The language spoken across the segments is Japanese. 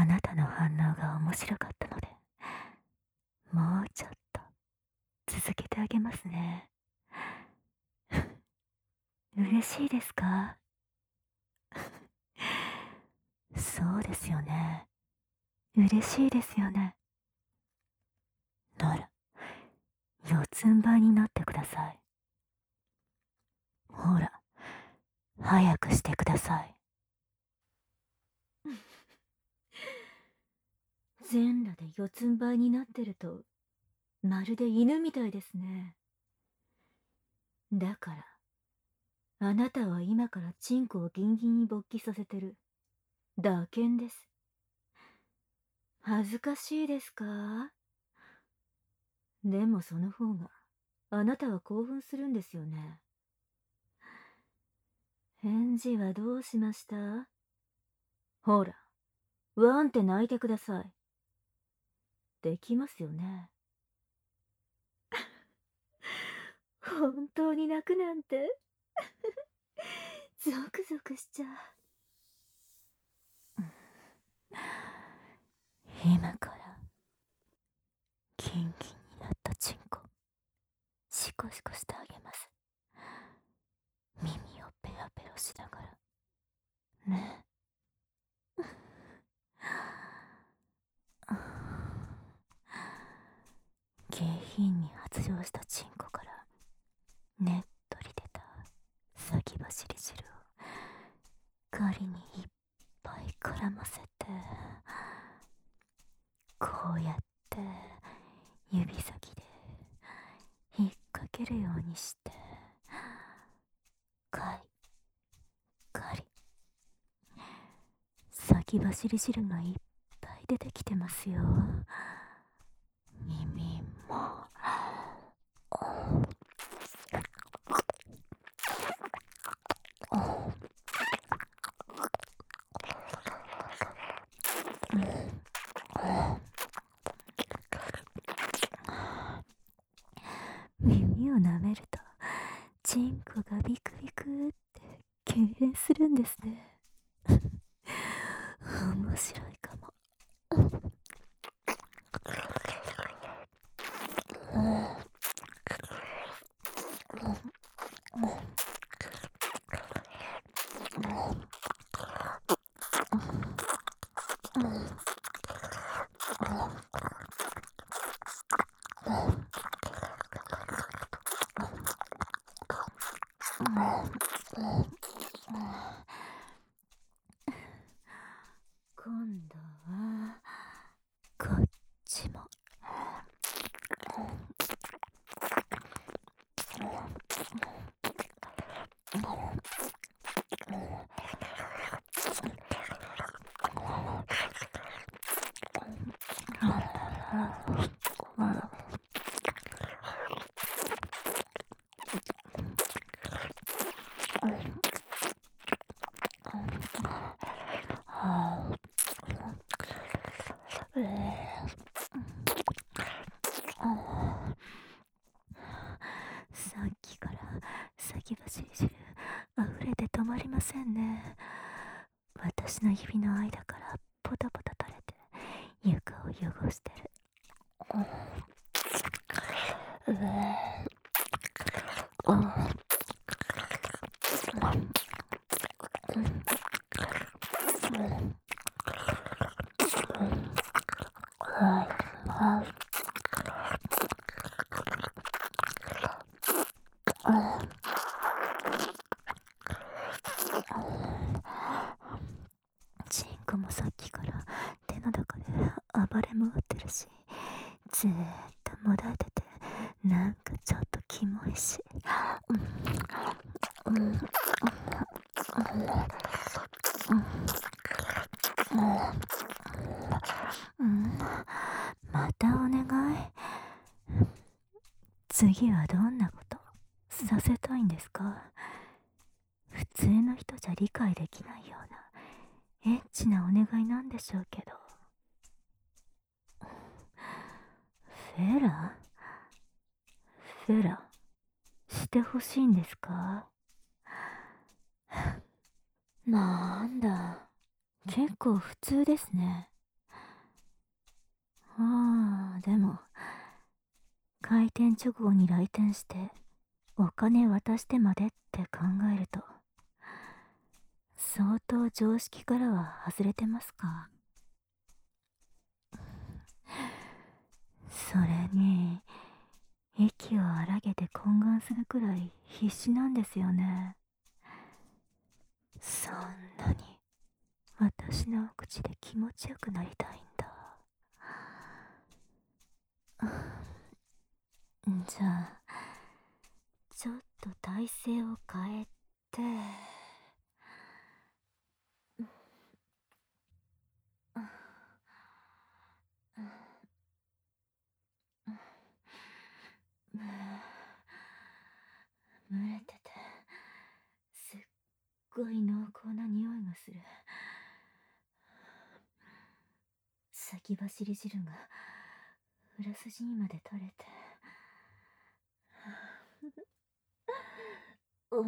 なたの反応が面白かったので、もうちょっと続けてあげますね。嬉しいですか？そうですよね。嬉しいですよね。なら、四つん這いになってください。ほら、早くしてください。全裸で四つん這いになってると、まるで犬みたいですね。だから、あなたは今からチンコをギンギンに勃起させてる。打剣です。恥ずかしいですか？でもその方が、あなたは興奮するんですよね。返事はどうしました？ほら、ワンって泣いてください。できますよね。本当に泣くなんてゾクゾクしちゃう。今からキンキンになったチンコシコシコしてあげます。耳をペロペロしながらね。下品に発情したチンコからねっとり出た先走り汁をガリにいっぱい絡ませて、こうやって指先で引っ掛けるようにしてカリカリ、先走り汁がいっぱい出てきてますよ。耳も耳を舐めるとチンコがビクビクって痙攣するんですね。面白いかも。今度はこっちも。さっきから先走り汁溢れて止まりませんね。私の指の間からポタポタ垂れて床を汚してる。チンコもさっきから手の中で暴れ回ってるし、ずーっともだえててなんかちょっとキモいし。またお願い。次はどんなことさせたいんですか？普通の人じゃ理解できないようなエッチなお願いなんでしょうけど。フェラフェラしてほしいんですか？なんだ、結構普通ですね。 でも、開店直後に来店して、お金渡してまでって考えると、相当常識からは外れてますか。それに、息を荒げて懇願するくらい必死なんですよね。そんなに私のお口で気持ちよくなりたいんだ。じゃあ、ちょっと体勢を変えて、蒸れてて、すっごい濃厚な匂いがする。先走り汁が裏筋にまで取れて、うん、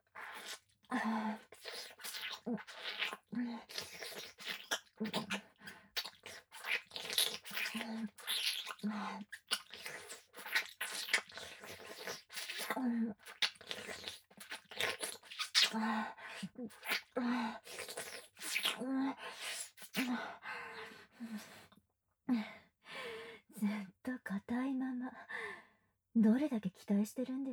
ずっと硬いまま、どれだけ期待してるんです。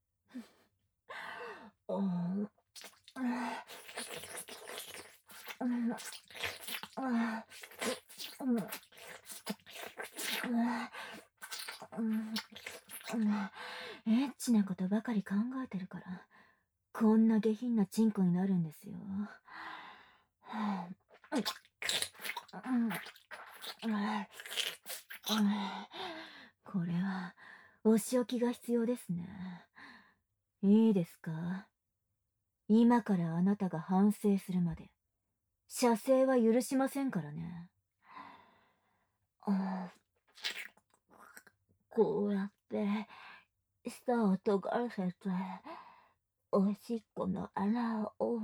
エッチなことばかり考えてるから、こんな下品なチンコになるんですよ。これは、お仕置きが必要ですね。いいですか？今からあなたが反省するまで、射精は許しませんからね。こうやって、舌を尖らせて、おしっこの穴を、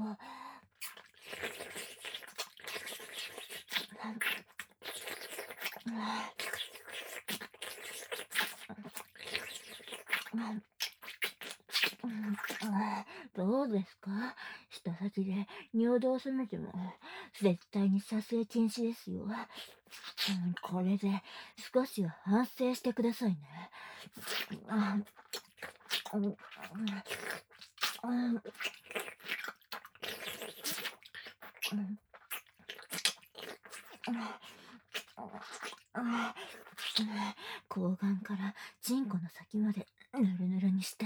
どうですか？舌先で尿道を攻めても、絶対に射精禁止ですよ。これで少しは反省してくださいね。睾丸からチンコの先までぬるぬるにして、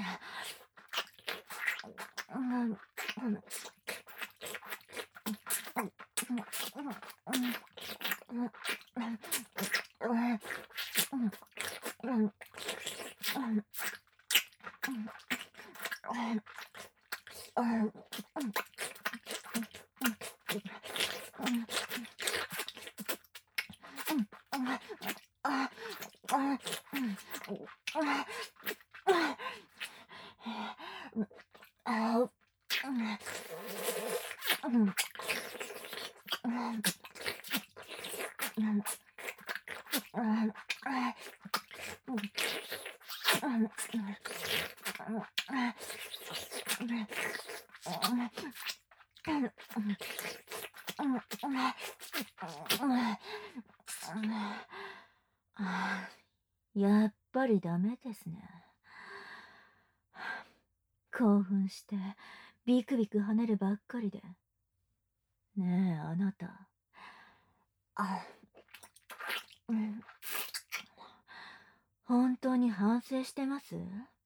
やっぱりダメですね。興奮してビクビク跳ねるばっかりで。ねえ、あなた。本当に反省してます？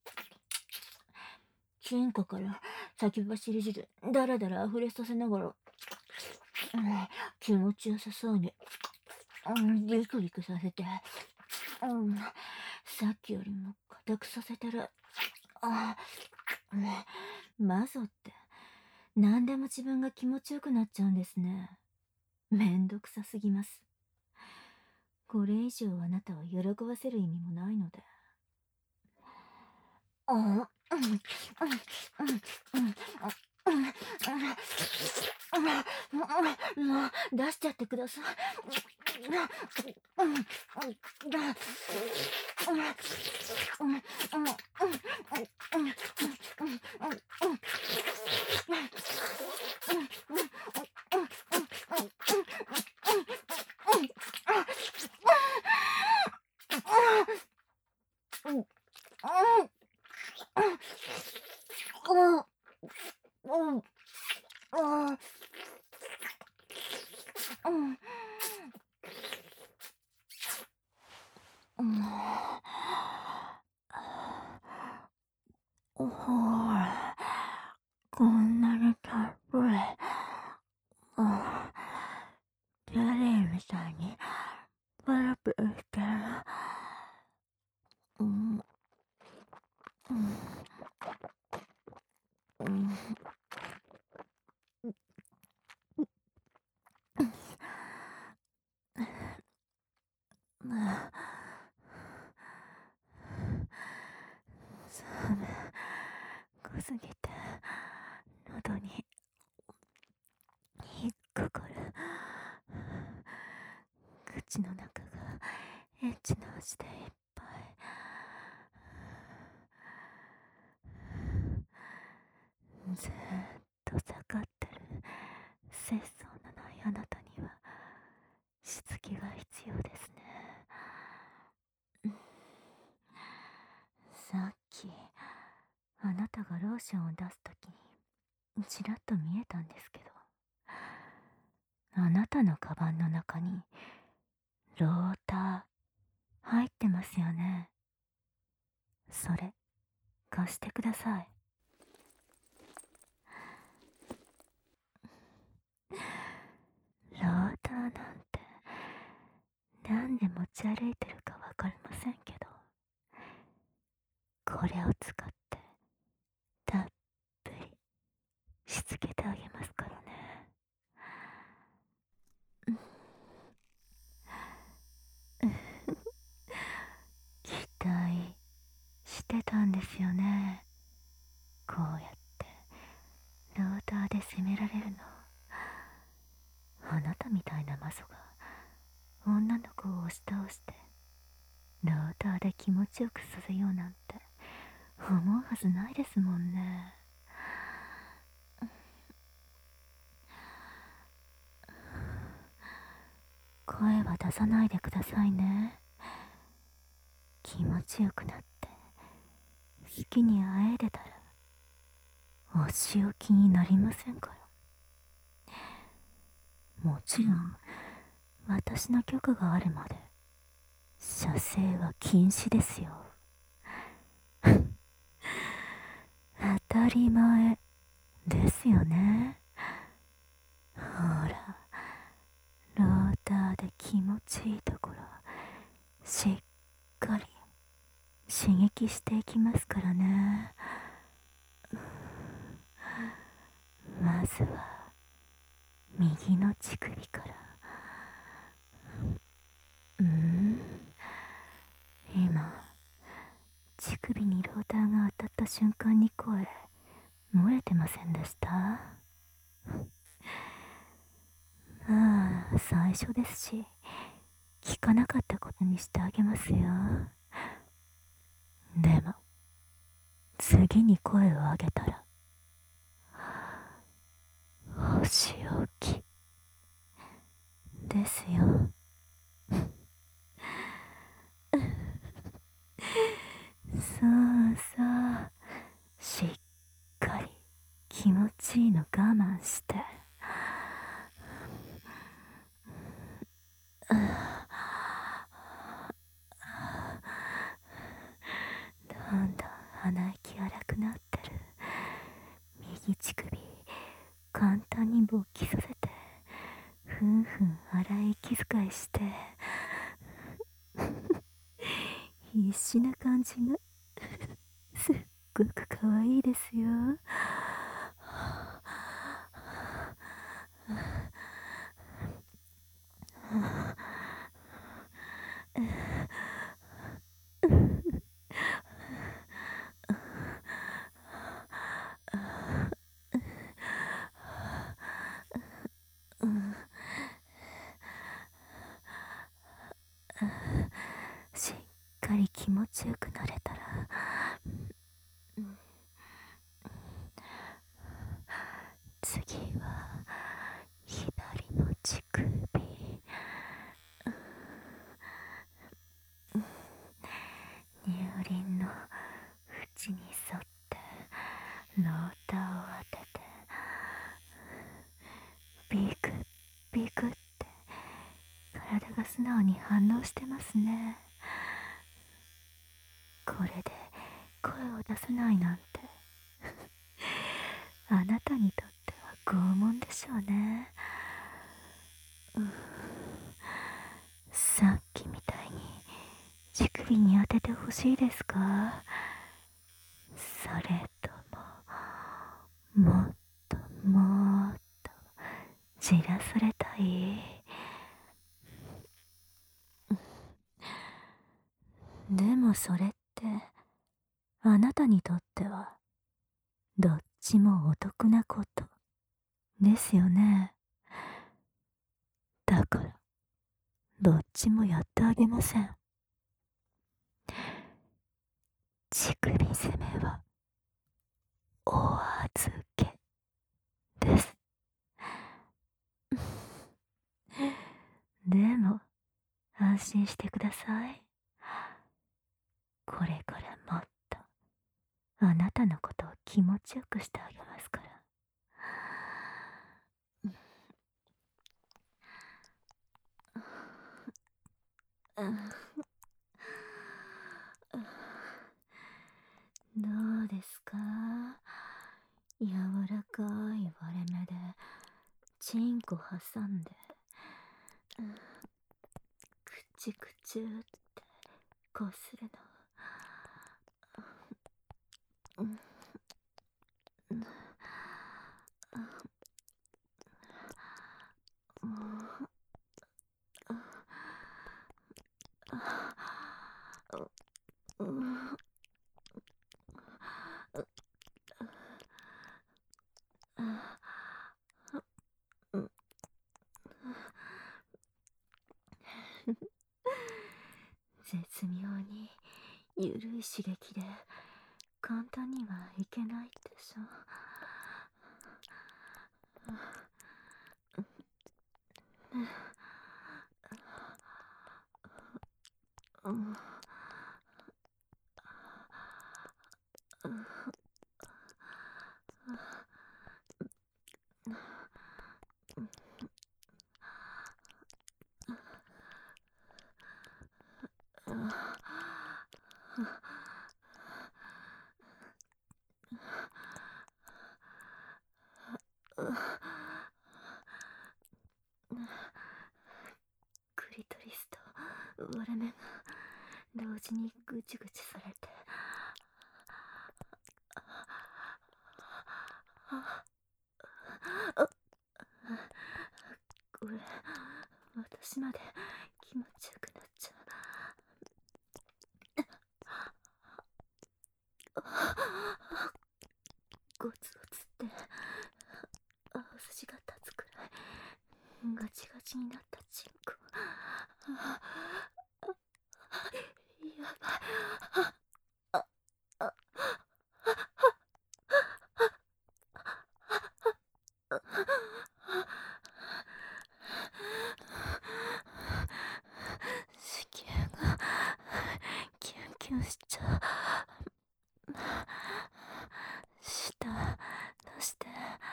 チンコから先走り汁だらだら溢れさせながら、気持ちよさそうに、ビクビクさせて、さっきよりも硬くさせてる。マゾって何でも自分が気持ちよくなっちゃうんですね。めんどくさすぎます。これ以上あなたを喜ばせる意味もないので。もう出しちゃってください。 ほら、こんなにたっぷり。ゼリーみたいにプルプルしてる。うんうんうん寒くすぎて喉に引っかかる。口の中がエッチな味でいっぱい。ずーっと下がってる節操のないあなたにはしつきが必要ですね。さっきあなたがローションを出すときにちらっと見えたんですけど、あなたのカバンの中にローター入ってますよね。それ貸してください。ローターなんて何で持ち歩いてるかわかりませんけど、これを使ってたっぷりしつけてあげますからね。期待してたんですよね。こうやってローターで攻められるの。あなたみたいな魔女が女の子を押し倒してローターで気持ちよくさせようなんて思うはずないですもんね。声は出さないでくださいね。気持ちよくなって好きにあえでたらお仕置きになりませんから。もちろん私の許可があるまで射精は禁止ですよ。当たり前ですよね。ほら、ローターで気持ちいいところしっかり刺激していきますからね。まずは右の乳首から。今乳首にローターが当たった瞬間に声漏れてませんでした？ああ、最初ですし聞かなかったことにしてあげますよ。でも次に声を上げたらお仕置きですよ。そうそう、しっかり気持ちいいの我慢して。どんどん鼻息荒くなってる右乳首簡単に勃起させてふんふん荒い息遣いして必死な感じがすっごく可愛いですよ。 気持ちよくなれたら、次は左の乳首、乳輪の縁に沿ってローターを当てて、ビクッビクッって体が素直に反応してますね。これで声を出せないなんてあなたにとっては拷問でしょうね。さっきみたいに乳首に当ててほしいですか？それとも、もっともっとじらされたい？でもそれってあなたにとってはどっちもお得なことですよね。だからどっちもやってあげません。乳首攻めはお預けです。でも安心してください。これからもっとあなたのことを気持ちよくしてあげますから。どうですか？柔らかい割れ目でチンコ挟んで、くちゅくちゅってこするの。絶妙にゆるい刺激で簡単にはいけないでしょ。クリトリスと割れ目が同時にぐちぐちされて、これ私まで気持ちよくなっちゃう。ゴツゴツって青筋が立つくらいガチガチになったチンコ。やばい。子宮がキュンキュンしちゃう。舌出して。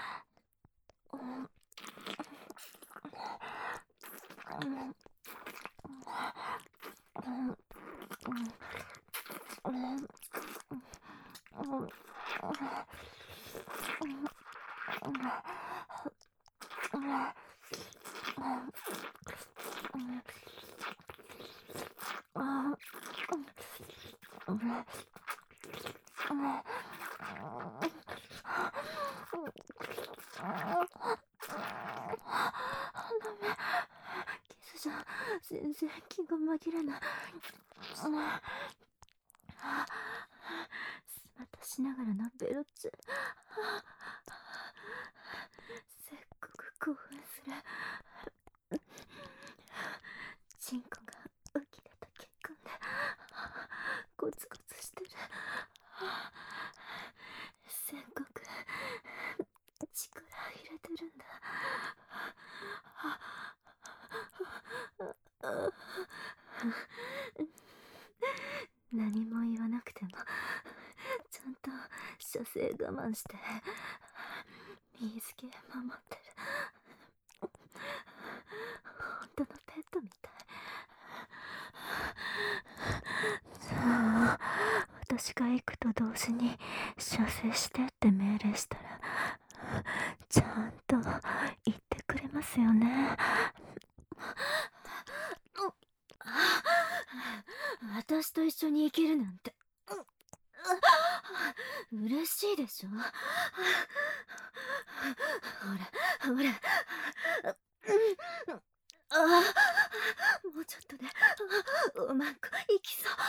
キスじゃ全然気が紛れない。またしながらのベロチュ。せっごく興奮する。チンコが浮き出た血管で何も言わなくても、ちゃんと射精我慢して、水気守ってる。本当のペットみたい。さあ、私が行くと同時に射精してって命令したら、ちゃんと言ってくれますよね。私と一緒に生きるなんて、嬉しいでしょ。ほら、ほら。もうちょっとで、うまくいきそう。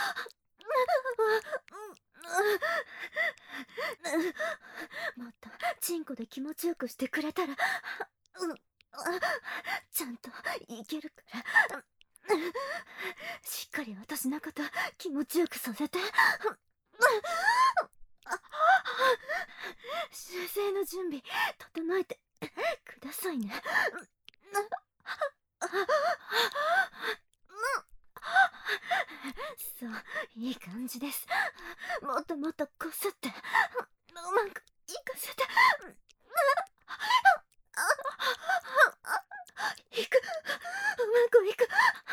もっとチンコで気持ちよくしてくれたら、ちゃんといけるから。しっかり私のこと気持ちよくさせて。修正の準備整えてくださいね。そう、いい感じです。もっともっとこすって、うまくいかせて。いく、うまくいく。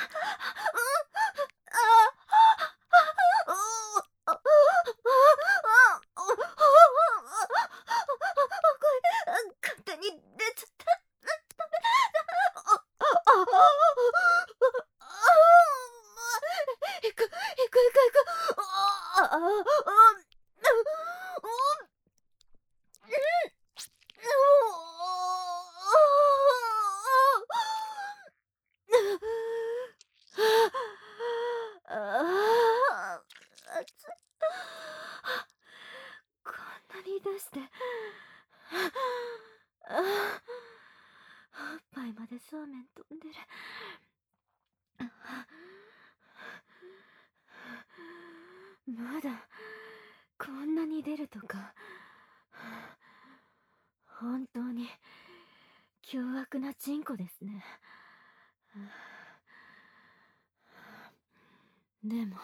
勝手に出ちゃった。行く、行く、行く、行く。こんなに出して、おっぱいまでそうめん飛んでる。まだこんなに出るとか、本当に凶悪なチンコですね。でも、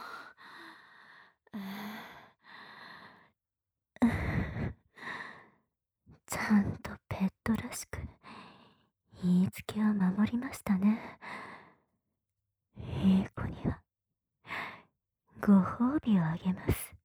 ちゃんとペットらしく言いつけを守りましたね。いい子にはご褒美をあげます。